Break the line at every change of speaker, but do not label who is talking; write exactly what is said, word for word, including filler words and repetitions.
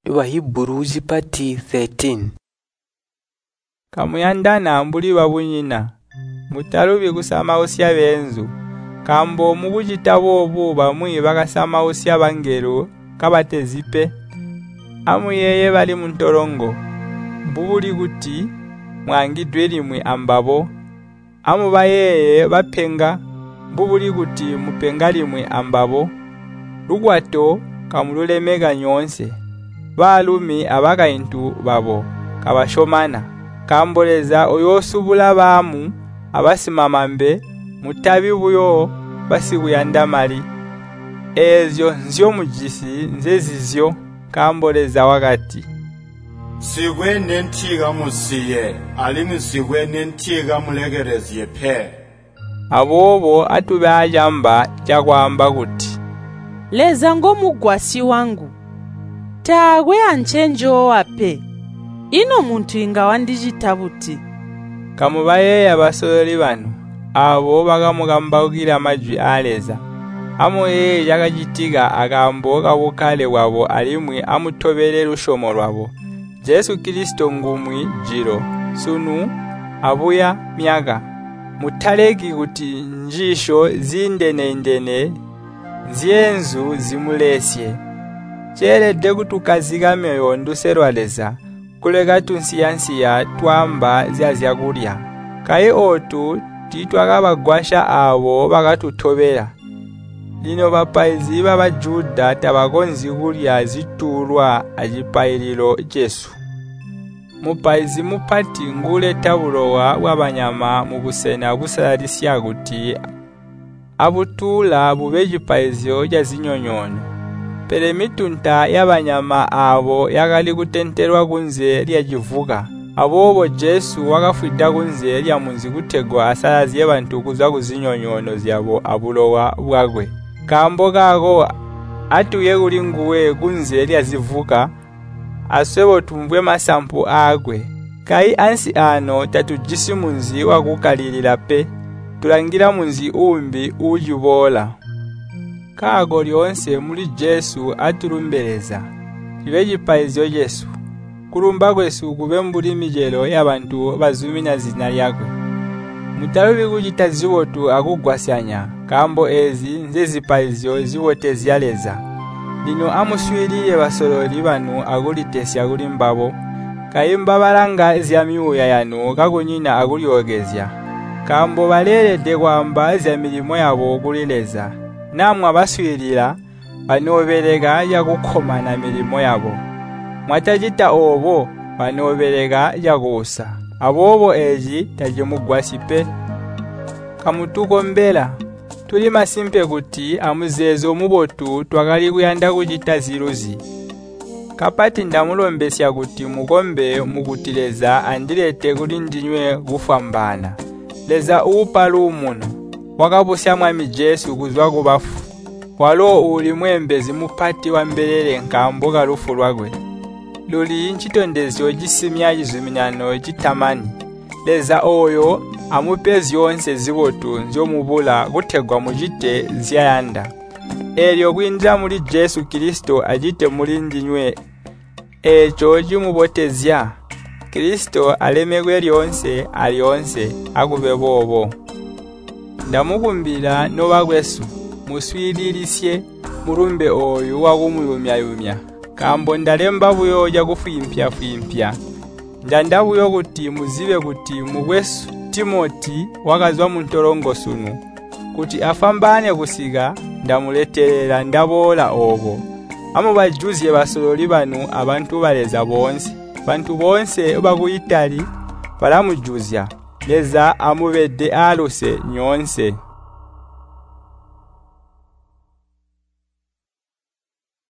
Hebrews pati thirteen.
Kamuyandana mbuli babunyina mutalubi kusama osya benzu kambo mukujitabo obu bamwi bakasama osya bangero kabatezipe amuyeye bali muntorongo mbuli kuti mwangidwe limwe ambabo amubayeye bapenga mbuli kuti mupenga limwe ambabo lugwato kamulemega nyonse balumi abakaintu babo kabashomana kamboleza oyosubula bamu abasimamambe mutabi buyo basiguyanda mali ezyo nzyo mujisi nzezizyo kamboleza wakati
sigwe nentiga musiye alimu sigwe nentiga mulegerezye pe
abobo atubajamba chakwamba kuti
leza ngo mugwasi wangu tagwe anchenjo wape ino muntu ingawa ndijitabuti
kamubaye abasololi bano abo bagamugamba ugira amajwi aleza amoye yakajitiga agambo kabukale wabo alimwe amutobere rushomo rwabo Yesu Kristo ngumwi jiro sunu abuya myaga mutaleki kuti njisho zindene ndene nzienzu zimulesye chelede kutukazigame yonduserwaleza kulega tunsiyansiya twamba zya kulya kai otu titwakabagwasha abo bakatutobera lino bapaizi babajuda tabakonzi kulya zitulwa ajipayililo Yesu mupaizi mupati ngule tabulowa wabanyama mubusena busalisya kuti abutula bubejipaizyo ya zinyonyono pele mitunta y'abanyama abo yakali kutenterwa kunze lyajivuga abobo Yesu wakafwida kunze lya munzi gutegwa asalazi y'abantu kuza kuzinyonyono zyabo abulowa bwagwe kambo kako atuye kuli nguwe kunze lyazivuga aswebo tumbwe masampu agwe kai ansi ano tatujisi munzi wakukalilila pe tulangira munzi umbi ujubola kago lyonse muli Yesu atulumbeleza libejipaizyo Yesu kulumba kwesu kube mbuli mijelo y'abantu bazumina zina lyakwe mutalubi kujita ziwotu akugwasyanya kambo ezi nzezipaizyo ziwote zyaleza lino amuswiliye basololi banu akulitesya kuli mbabo kayimba balanga zya miuya yanu kakunyina akulyogezya kambo balelede kwamba zya milimo yabo okulileza namwe abaswilira banoberega yakukhomana milimo yabo mwatajita obo banoberega yakusa abobo eji tajimugwasipe kamutukombela tuli masimpe kuti amuzezo mubotu twakali kuyanda kujita ziruzi kapati ndamulombesya kuti mukombe mukutileza andilete kuli ndinywe kufambana leza upalu muno wakabusya mwami Yesu kuzwa kubafu walo uli mwembezi mupati wa mbelele nkambo kalufu lwagwe luli nchitondezyo jisimya jizuminano jitamani leza oyo amupezi yonse zibotu nzyo mubula kutegwa mujite zyayanda elyo kwinja muli Yesu Kristo ajite muli ndinywe echo jimubotezya Kristo alemegwe lyonse alyonse akube bobo ndamukumbira noba kwesu muswililisye mulumbe oyu wakumuyumya-yumya kambo ndalemba buyo ja kufimpya fimpya ndanda buyo kuti muzibe kuti mugwesu Timoti wakazwa muntorongo sunu kuti afambane kusiga ndamuleterera ndabola obo amo bajuzye basololi banu abantu baleza bonse bantu bonse bakuyitali balamujuzya leza amubedde aluse nyonse